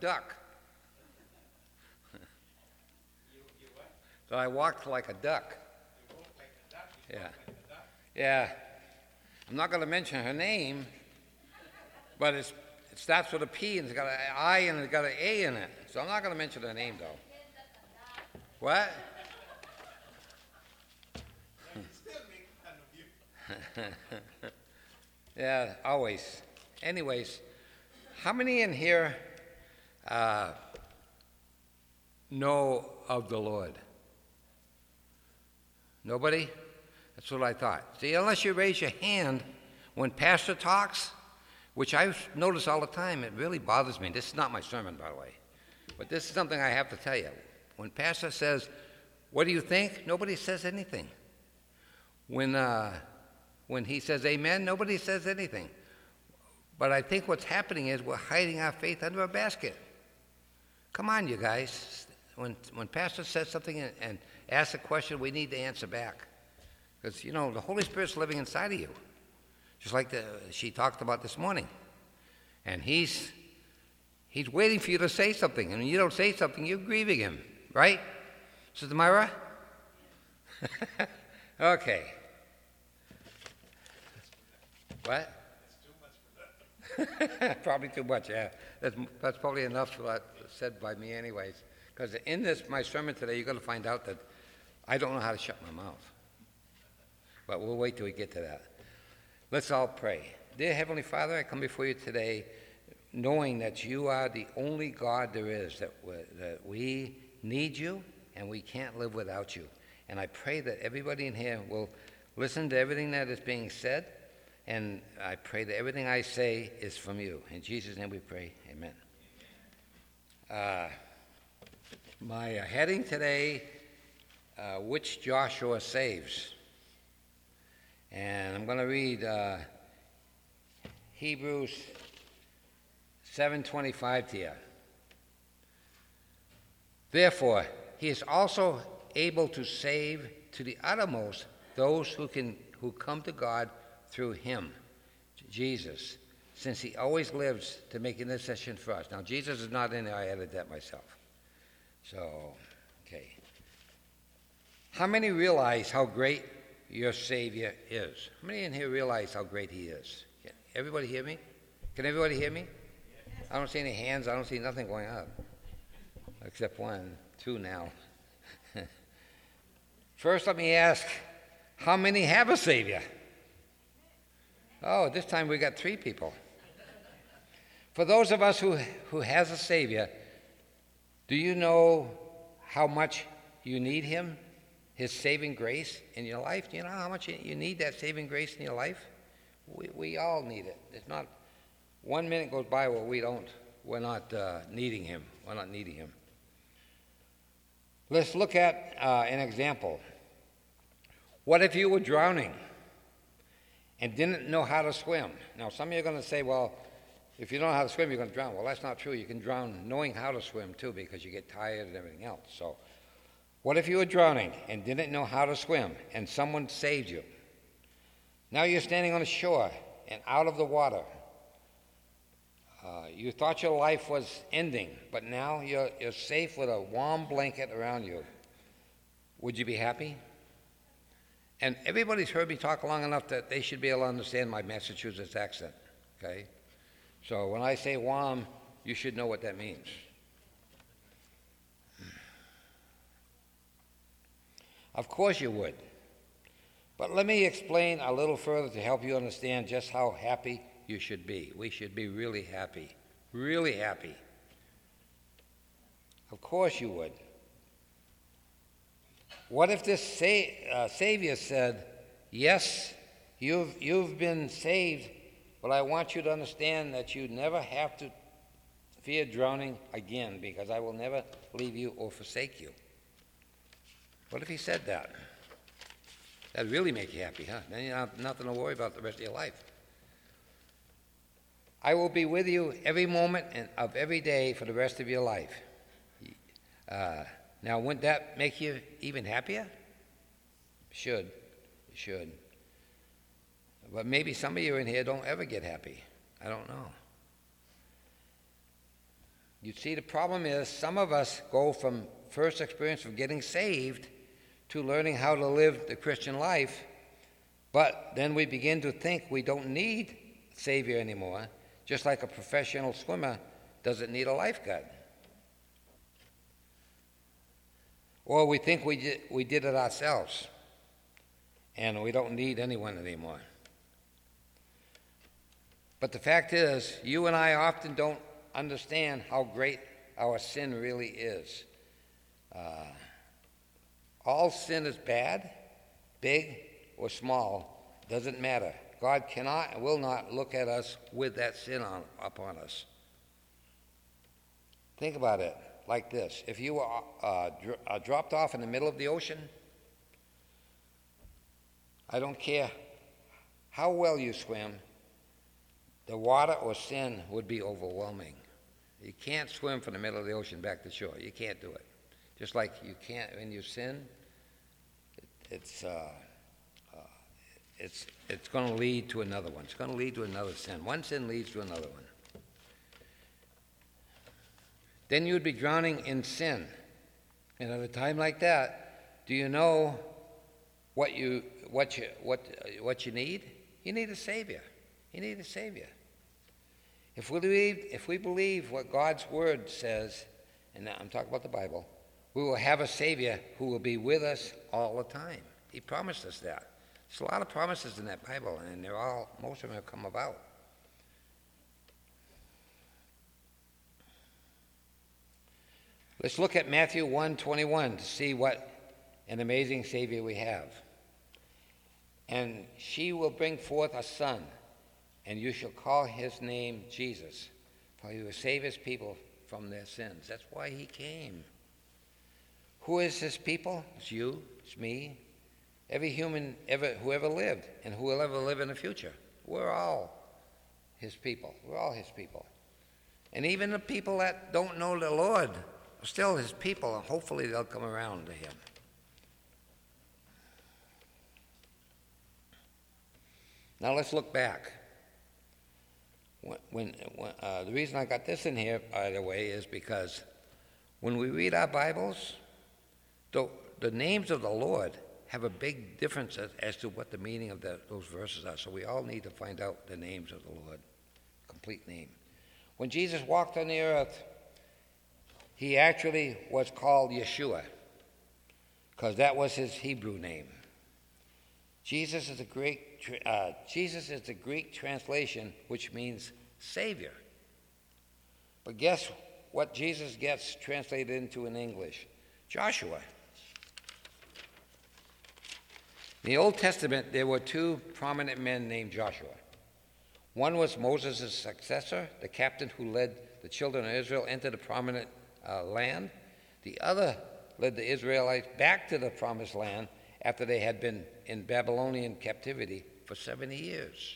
duck. So I walked like a duck. Yeah. Yeah. I'm not going to mention her name, but it starts with a P and it's got an I and it's got an A in it. So I'm not going to mention her name, though. What? Yeah, always. Anyways, how many in here know of the Lord? Nobody? That's what I thought. See, unless you raise your hand when pastor talks, which I notice all the time, it really bothers me. This is not my sermon, by the way. But this is something I have to tell you. When pastor says, "What do you think?" nobody says anything. When he says amen, nobody says anything. But I think what's happening is we're hiding our faith under a basket. Come on, you guys. When pastor says something and asks a question, we need to answer back. Because, you know, the Holy Spirit's living inside of you. Just like she talked about this morning. And he's waiting for you to say something. And when you don't say something, you're grieving him. Right? Sister Myra? Okay. What? Probably too much, yeah. That's probably enough said by me anyways. Because in my sermon today, you're going to find out that I don't know how to shut my mouth. But we'll wait till we get to that. Let's all pray. Dear Heavenly Father, I come before you today knowing that you are the only God there is, that we need you and we can't live without you. And I pray that everybody in here will listen to everything that is being said, and I pray that everything I say is from you. In Jesus' name we pray, amen. My heading today, which Joshua saves. And I'm going to read Hebrews 7:25 to you. Therefore, he is also able to save to the uttermost those who come to God through him, Jesus, since he always lives to make intercession for us. Now, Jesus is not in there. I added that myself. So, okay. How many realize how great your Savior is? How many in here realize how great he is? Can everybody hear me? Can everybody hear me? I don't see any hands. I don't see nothing going up. Except 1, 2 now. First, let me ask, how many have a Savior? Oh, this time we got 3 people. For those of us who has a Savior, do you know how much you need him, his saving grace in your life? Do you know how much you need that saving grace in your life? We all need it. It's not 1 minute goes by where we're not needing him. We're not needing him. Let's look at an example. What if you were drowning and didn't know how to swim? Now, some of you are going to say, well, if you don't know how to swim, you're going to drown. Well, that's not true. You can drown knowing how to swim, too, because you get tired and everything else. So, what if you were drowning and didn't know how to swim and someone saved you? Now you're standing on the shore and out of the water. You thought your life was ending, but now you're safe with a warm blanket around you. Would you be happy? And everybody's heard me talk long enough that they should be able to understand my Massachusetts accent, okay? So when I say warm, you should know what that means. Of course you would. But let me explain a little further to help you understand just how happy you should be. We should be really happy. Really happy. Of course you would. What if this Savior said, yes, you've been saved, but I want you to understand that you never have to fear drowning again, because I will never leave you or forsake you. What if he said that? That'd really make you happy, huh? Then you have nothing to worry about the rest of your life. I will be with you every moment of every day for the rest of your life. Now, wouldn't that make you even happier? It should. But maybe some of you in here don't ever get happy. I don't know. You see, the problem is some of us go from first experience of getting saved to learning how to live the Christian life, but then we begin to think we don't need a Savior anymore, just like a professional swimmer doesn't need a lifeguard. Or we think we did it ourselves, and we don't need anyone anymore. But the fact is, you and I often don't understand how great our sin really is. All sin is bad, big or small, doesn't matter. God cannot and will not look at us with that sin upon us. Think about it like this. If you were dropped off in the middle of the ocean, I don't care how well you swim, the water or sin would be overwhelming. You can't swim from the middle of the ocean back to shore. You can't do it. Just like you can't, when you sin, it's going to lead to another one. It's going to lead to another sin. One sin leads to another one. Then you would be drowning in sin. And at a time like that, do you know what you need? You need a Savior. You need a Savior. If we believe what God's Word says, and I'm talking about the Bible, we will have a Savior who will be with us all the time. He promised us that. There's a lot of promises in that Bible, and most of them have come about. Let's look at Matthew 1:21 to see what an amazing Savior we have. And she will bring forth a son, and you shall call his name Jesus, for he will save his people from their sins. That's why he came. Who is his people? It's you, it's me, every human who ever lived, and who will ever live in the future. We're all his people. We're all his people. And even the people that don't know the Lord are still his people, and hopefully they'll come around to him. Now let's look back. The reason I got this in here, by the way, is because when we read our Bibles, the names of the Lord have a big difference as to what the meaning of those verses are. So we all need to find out the names of the Lord, complete name. When Jesus walked on the earth, he actually was called Yeshua, because that was his Hebrew name. Jesus is the Greek translation, which means Savior. But guess what Jesus gets translated into in English? Joshua. In the Old Testament, there were two prominent men named Joshua. One was Moses' successor, the captain who led the children of Israel into the promised land. The other led the Israelites back to the promised land after they had been in Babylonian captivity for 70 years.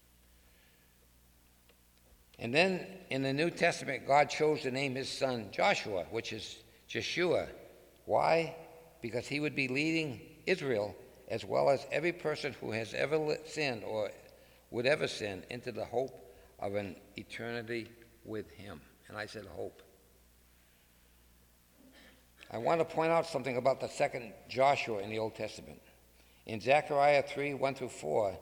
And then in the New Testament, God chose to name his son Joshua, which is Jeshua. Why? Because he would be leading Israel, as well as every person who has ever sinned or would ever sin, into the hope of an eternity with him. And I said hope. I want to point out something about the second Joshua in the Old Testament. In Zechariah 3:1-4,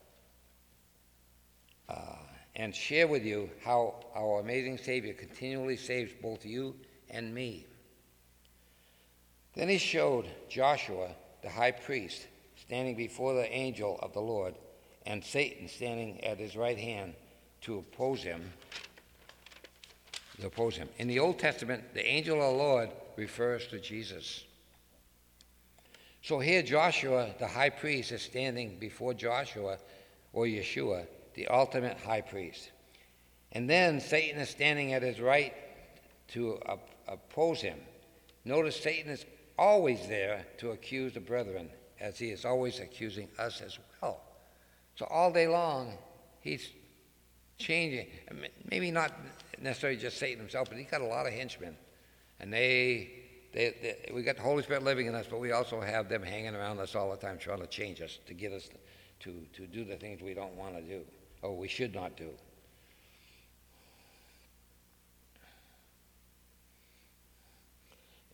and share with you how our amazing Savior continually saves both you and me. Then he showed Joshua, the high priest, standing before the angel of the Lord, and Satan standing at his right hand to oppose him. In the Old Testament, the angel of the Lord refers to Jesus. So here Joshua, the high priest, is standing before Joshua, or Yeshua, the ultimate high priest. And then Satan is standing at his right to oppose him. Notice Satan is always there to accuse the brethren, as he is always accusing us as well. So all day long, he's changing. Maybe not necessarily just Satan himself, but he's got a lot of henchmen. And we got the Holy Spirit living in us, but we also have them hanging around us all the time, trying to change us, to get us to do the things we don't want to do, or we should not do.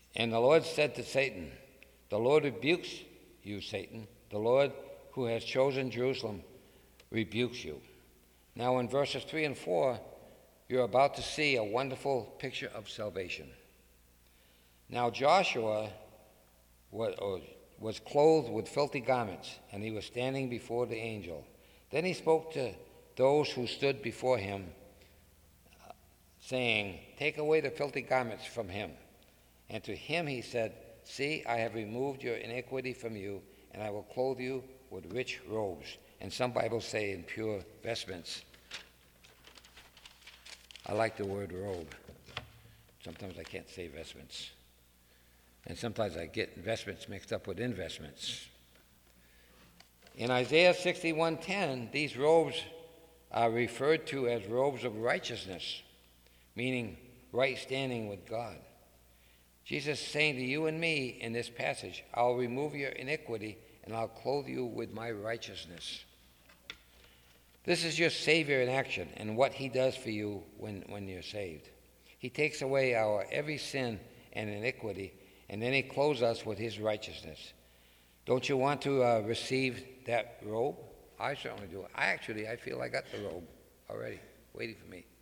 And the Lord said to Satan, "The Lord rebukes you, Satan. The Lord who has chosen Jerusalem rebukes you." Now in verses 3 and 4, you're about to see a wonderful picture of salvation. Now Joshua was clothed with filthy garments, and he was standing before the angel. Then he spoke to those who stood before him, saying, "Take away the filthy garments from him." And to him he said, "See, I have removed your iniquity from you, and I will clothe you with rich robes." And some Bibles say in pure vestments. I like the word robe. Sometimes I can't say vestments. And sometimes I get investments mixed up with investments. In Isaiah 61:10, these robes are referred to as robes of righteousness, meaning right standing with God. Jesus is saying to you and me in this passage, "I'll remove your iniquity and I'll clothe you with my righteousness." This is your Savior in action and what he does for you when you're saved. He takes away our every sin and iniquity, and then he clothes us with his righteousness. Don't you want to receive that robe? I certainly do. I feel I got the robe already, waiting for me.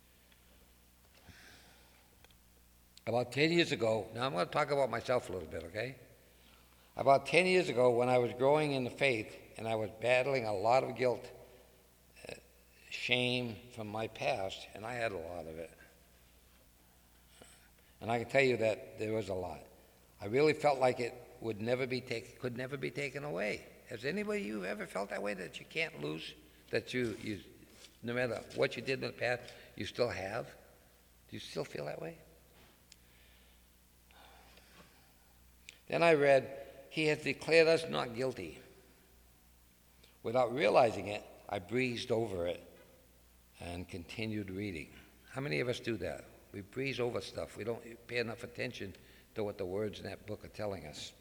About 10 years ago, now I'm going to talk about myself a little bit, okay? About 10 years ago, when I was growing in the faith and I was battling a lot of guilt, shame from my past, and I had a lot of it. And I can tell you that there was a lot. I really felt like it could never be taken away. Has anybody you ever felt that way, that you can't lose, that you no matter what you did in the past, you still have? Do you still feel that way? Then I read, "He has declared us not guilty." Without realizing it, I breezed over it and continued reading. How many of us do that? We breeze over stuff. We don't pay enough attention to what the words in that book are telling us.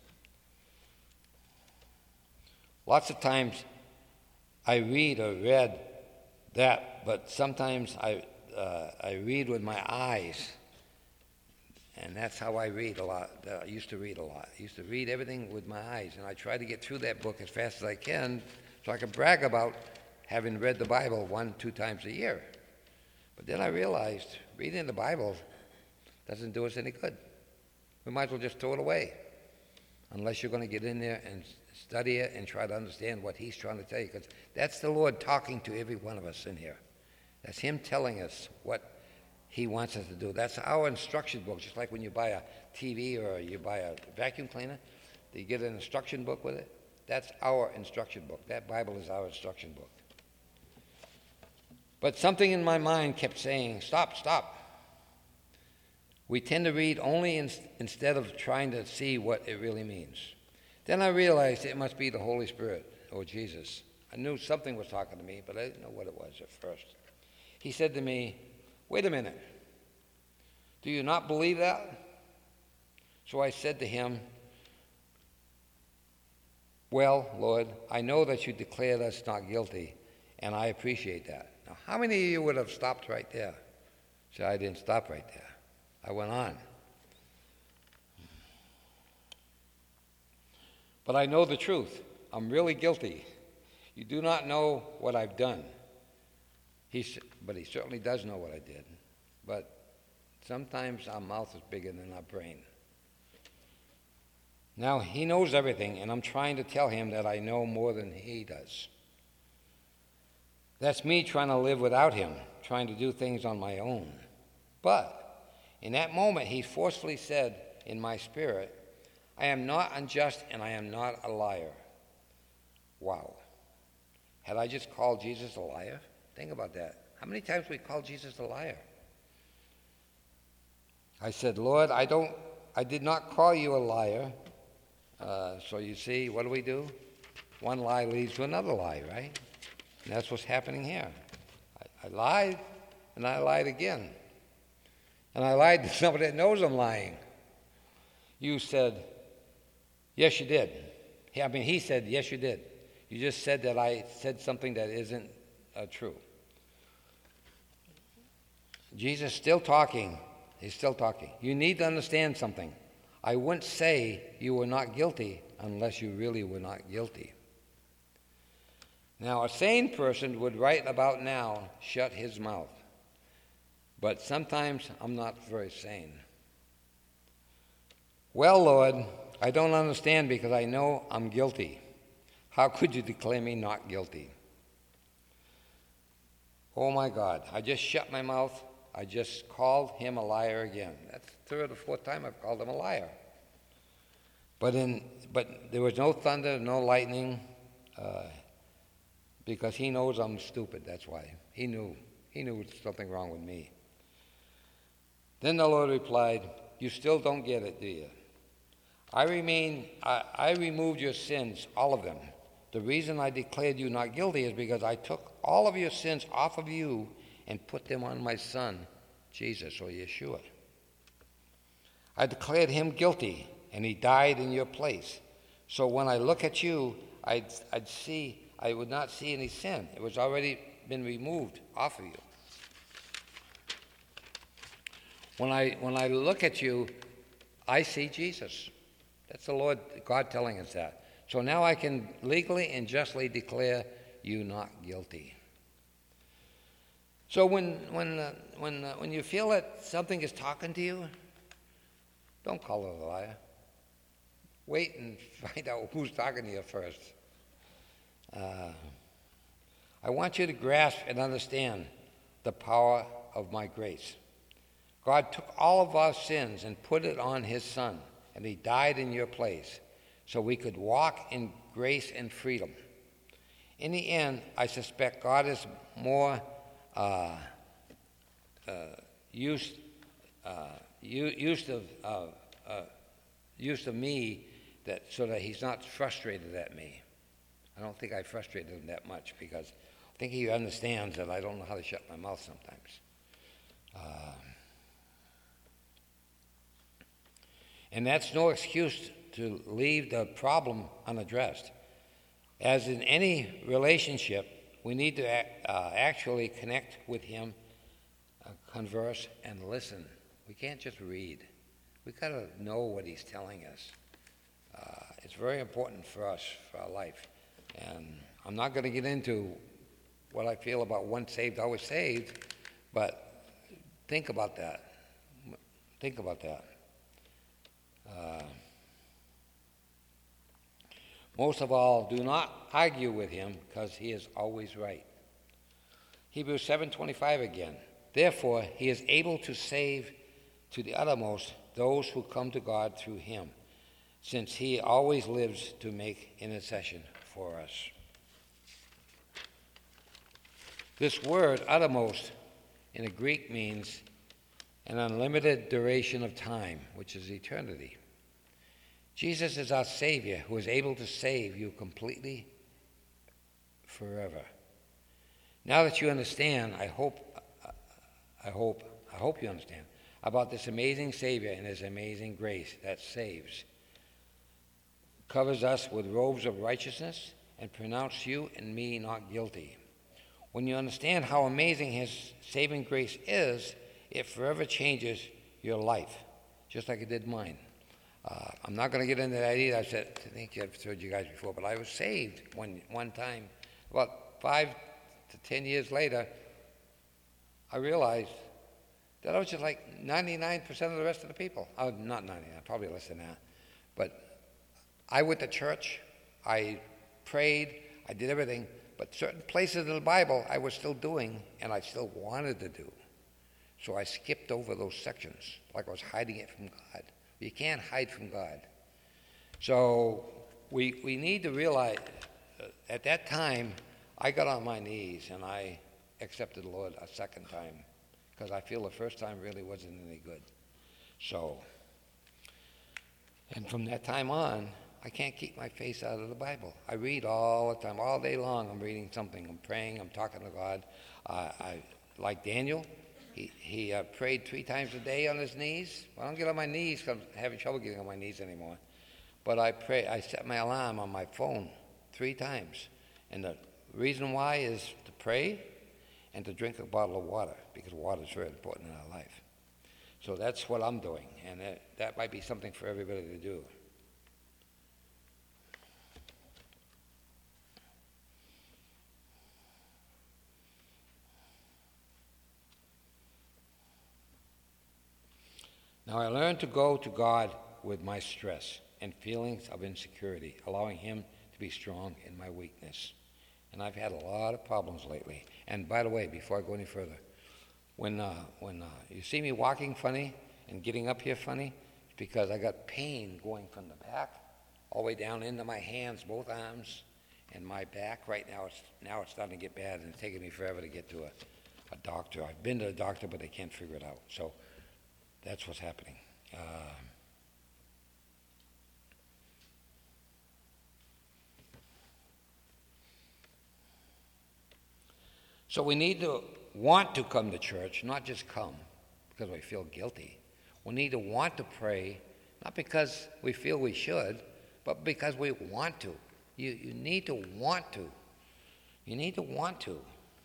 Lots of times I read or read that, but sometimes I read with my eyes. And that's how I read a lot. I used to read a lot. I used to read everything with my eyes, and I try to get through that book as fast as I can so I can brag about having read the Bible 1-2 times a year. But then I realized reading the Bible doesn't do us any good. We might as well just throw it away, unless you're going to get in there and study it and try to understand what he's trying to tell you, because that's the Lord talking to every one of us in here. That's him telling us what he wants us to do. That's our instruction book, just like when you buy a TV or you buy a vacuum cleaner, you get an instruction book with it. That's our instruction book. That Bible is our instruction book. But something in my mind kept saying, stop. We tend to read only instead of trying to see what it really means. Then I realized it must be the Holy Spirit or Jesus. I knew something was talking to me, but I didn't know what it was at first. He said to me, "Wait a minute. Do you not believe that?" So I said to him, "Well, Lord, I know that you declared us not guilty, and I appreciate that." Now, how many of you would have stopped right there? See, I didn't stop right there. I went on. "But I know the truth. I'm really guilty. You do not know what I've done." But he certainly does know what I did. But sometimes our mouth is bigger than our brain. Now, he knows everything, and I'm trying to tell him that I know more than he does. That's me trying to live without him, trying to do things on my own. But in that moment, he forcefully said in my spirit, "I am not unjust and I am not a liar." Wow. Had I just called Jesus a liar? Think about that. How many times we call Jesus a liar? I said, "Lord, I did not call you a liar." So you see, what do? One lie leads to another lie, right? And that's what's happening here. I lied, and I lied again. And I lied to somebody that knows I'm lying. You said, "Yes, you did." He said, "Yes, you did. You just said that I said something that isn't true." Jesus still talking. He's still talking. You need to understand something. I wouldn't say you were not guilty unless you really were not guilty. Now, a sane person would right about now shut his mouth. But sometimes I'm not very sane. Well, Lord, I don't understand because I know I'm guilty. How could you declare me not guilty? Oh my God, I just shut my mouth. I just called him a liar again. That's the third or fourth time I've called him a liar. But there was no thunder, no lightning, because he knows I'm stupid, that's why. He knew something wrong with me. Then the Lord replied, you still don't get it, do you? I removed your sins, all of them. The reason I declared you not guilty is because I took all of your sins off of you and put them on my son, Jesus, or Yeshua. I declared him guilty, and he died in your place. So when I look at you, I would not see any sin. It was already been removed off of you. When I look at you, I see Jesus. That's the Lord, God telling us that. So now I can legally and justly declare you not guilty. So when you feel that something is talking to you, don't call it a liar. Wait and find out who's talking to you first. I want you to grasp and understand the power of my grace. God took all of our sins and put it on his son, and he died in your place so we could walk in grace and freedom. In the end, I suspect God is more used to me so that he's not frustrated at me. I don't think I frustrated him that much because I think he understands that I don't know how to shut my mouth sometimes. And that's no excuse to leave the problem unaddressed. As in any relationship, we need to actually connect with him, converse, and listen. We can't just read. We've got to know what he's telling us. It's very important for us, for our life. And I'm not going to get into what I feel about once saved, always saved, but think about that. Think about that. Most of all, do not argue with him because he is always right. Hebrews 7:25 again. Therefore, he is able to save to the uttermost those who come to God through him, since he always lives to make intercession for us. This word, uttermost, in the Greek means an unlimited duration of time, which is eternity. Jesus is our Savior who is able to save you completely forever. Now that you understand, I hope you understand about this amazing Savior and his amazing grace that saves, covers us with robes of righteousness, and pronounces you and me not guilty. When you understand how amazing his saving grace is, it forever changes your life, just like it did mine. I'm not going to get into that either. I think I've told you guys before, but I was saved one time. About 5 to 10 years later, I realized that I was just like 99% of the rest of the people. Not 99, probably less than that. But I went to church, I prayed, I did everything, but certain places in the Bible I was still doing and I still wanted to do. So I skipped over those sections, like I was hiding it from God. You can't hide from God. So we need to realize at that time, I got on my knees and I accepted the Lord a second time because I feel the first time really wasn't any good. So, and from that time on, I can't keep my face out of the Bible. I read all the time, all day long. I'm reading something. I'm praying. I'm talking to God. I like Daniel. He prayed 3 times a day on his knees. Well, I don't get on my knees because I'm having trouble getting on my knees anymore. But I set my alarm on my phone 3 times. And the reason why is to pray and to drink a bottle of water, because water is very important in our life. So that's what I'm doing, and that might be something for everybody to do. Now I learned to go to God with my stress and feelings of insecurity, allowing Him to be strong in my weakness. And I've had a lot of problems lately. And by the way, before I go any further, when you see me walking funny and getting up here funny, it's because I got pain going from the back all the way down into my hands, both arms, and my back. Right now it's starting to get bad, and it's taking me forever to get to a doctor. I've been to a doctor, but they can't figure it out. So that's what's happening. So we need to want to come to church, not just come because we feel guilty. We need to want to pray, not because we feel we should, but because we want to. You need to want to. You need to want to.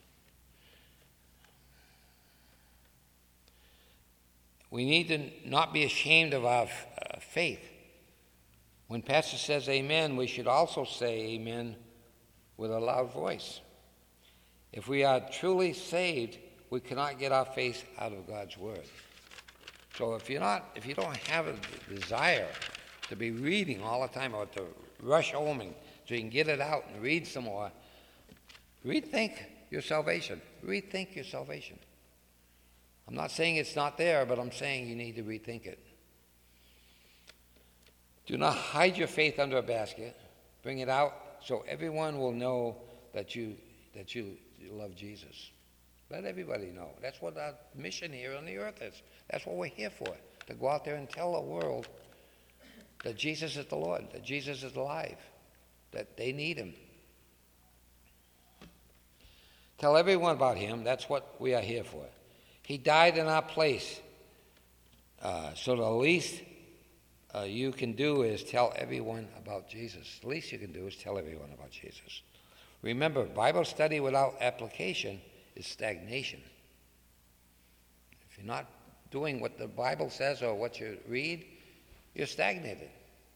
We need to not be ashamed of our faith. When Pastor says amen, we should also say amen with a loud voice. If we are truly saved, we cannot get our face out of God's Word. So if you don't have a desire to be reading all the time or to rush home so you can get it out and read some more, rethink your salvation. Rethink your salvation. I'm not saying it's not there, but I'm saying you need to rethink it. Do not hide your faith under a basket. Bring it out so everyone will know that you love Jesus. Let everybody know. That's what our mission here on the earth is. That's what we're here for, to go out there and tell the world that Jesus is the Lord, that Jesus is alive, that they need Him. Tell everyone about Him. That's what we are here for. He died in our place. So the least you can do is tell everyone about Jesus. The least you can do is tell everyone about Jesus. Remember, Bible study without application is stagnation. If you're not doing what the Bible says or what you read, you're stagnated.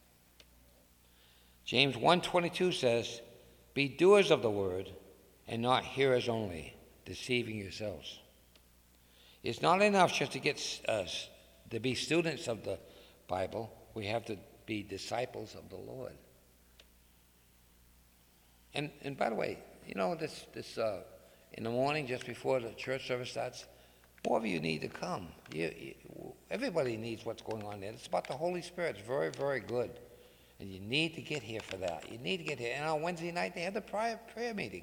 James 1:22 says, "Be doers of the word and not hearers only, deceiving yourselves." It's not enough just to get to be students of the Bible. We have to be disciples of the Lord. And by the way, you know, this in the morning just before the church service starts, more of you need to come. Everybody needs what's going on there. It's about the Holy Spirit. It's very, very good. And you need to get here for that. You need to get here. And on Wednesday night, they have the prayer meeting.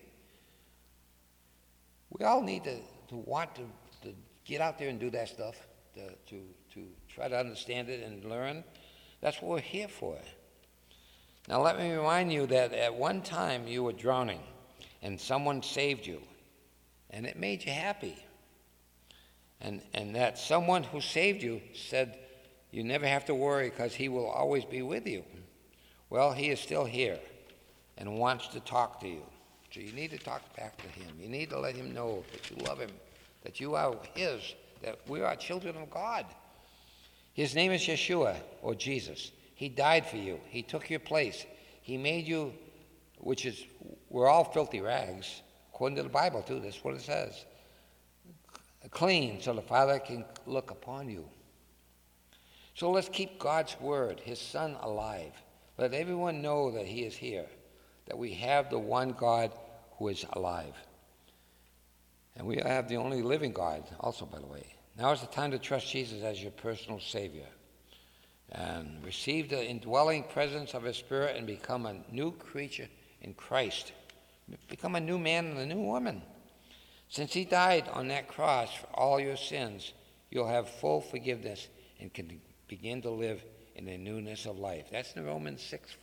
We all need to want to get out there and do that stuff, to try to understand it and learn. That's what we're here for. Now let me remind you that at one time you were drowning and someone saved you, and it made you happy. And that someone who saved you said you never have to worry because He will always be with you. Well, He is still here and wants to talk to you. So you need to talk back to Him. You need to let Him know that you love Him, that you are His, that we are children of God. His name is Yeshua, or Jesus. He died for you. He took your place. He made you, we're all filthy rags, according to the Bible too. That's what it says. Clean, so the Father can look upon you. So let's keep God's word, His Son, alive. Let everyone know that He is here, that we have the one God who is alive. And we have the only living God also, by the way. Now is the time to trust Jesus as your personal Savior and receive the indwelling presence of His Spirit and become a new creature in Christ. Become a new man and a new woman. Since He died on that cross for all your sins, you'll have full forgiveness and can begin to live in the newness of life. That's in Romans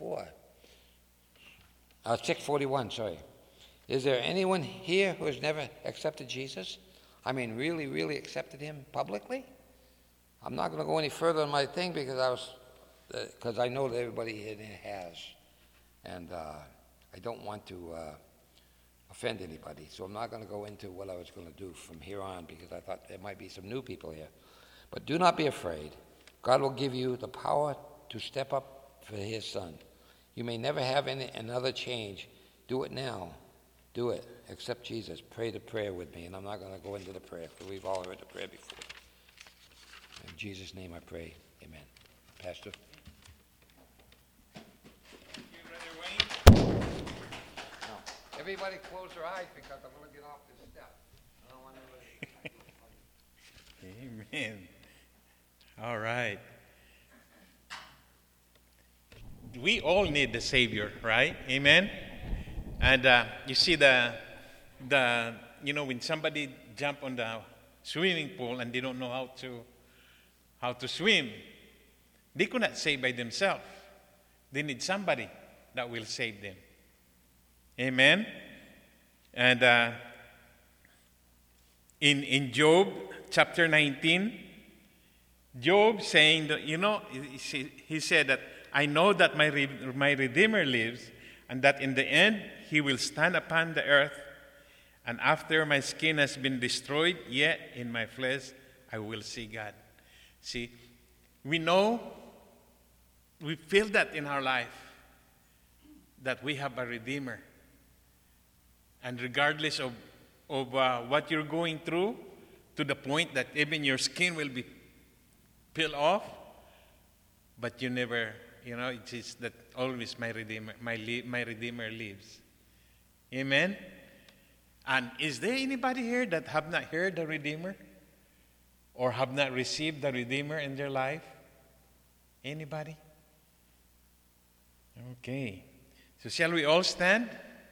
6:41, sorry. Is there anyone here who has never accepted Jesus? I mean, really, really accepted Him publicly? I'm not going to go any further on my thing because I know that everybody here has. And I don't want to offend anybody. So I'm not going to go into what I was going to do from here on because I thought there might be some new people here. But do not be afraid. God will give you the power to step up for his son. You may never have another change. Do it now. Do it. Accept Jesus. Pray the prayer with me. And I'm not going to go into the prayer, because we've all heard the prayer before. In Jesus' name I pray. Amen. Pastor? Now, everybody close their eyes, because I'm going to get off this step. I don't want everybody... Amen. All right. We all need the Savior, right? Amen. And you see when somebody jump on the swimming pool and they don't know how to swim, they could not save by themselves. They need somebody that will save them. Amen. And in Job chapter 19, Job saying that, he said that, I know that my Redeemer lives, and that in the end he will stand upon the earth, and after my skin has been destroyed, yet in my flesh I will see God. See, we feel that in our life, that we have a Redeemer. And regardless of what you're going through, to the point that even your skin will be peeled off, but you never, it is that always my Redeemer, my Redeemer lives. Amen? And is there anybody here that have not heard the Redeemer? Or have not received the Redeemer in their life? Anybody? Okay. So shall we all stand?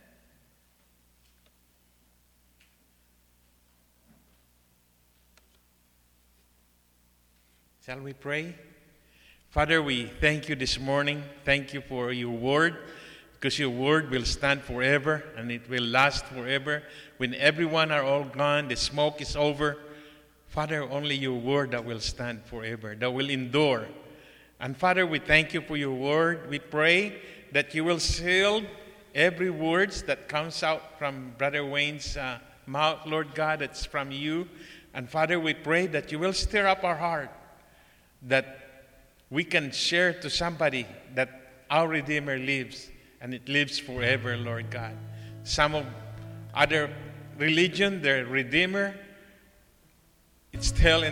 Shall we pray? Father, we thank you this morning. Thank you for your word, because your word will stand forever and it will last forever. When everyone are all gone, the smoke is over. Father, only your word that will stand forever, that will endure. And Father, we thank you for your word. We pray that you will seal every words that comes out from Brother Wayne's mouth, Lord God, that's from you. And Father, we pray that you will stir up our heart, that we can share to somebody that our Redeemer lives, and it lives forever, Lord God. Some of other religion, their Redeemer, it's still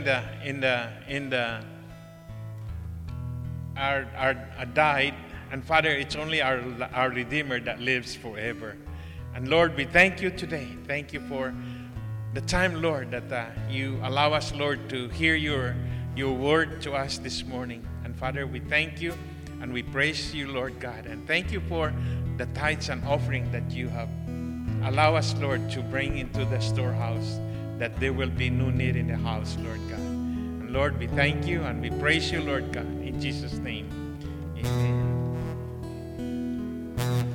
died, and Father, it's only our Redeemer that lives forever. And Lord, we thank you today. Thank you for the time, Lord, that you allow us, Lord, to hear your word to us this morning. And Father, we thank you and we praise you, Lord God. And thank you for the tithes and offering that you have allowed us, Lord, to bring into the storehouse, that there will be no need in the house, Lord God. And Lord, we thank you and we praise you, Lord God. In Jesus' name, amen.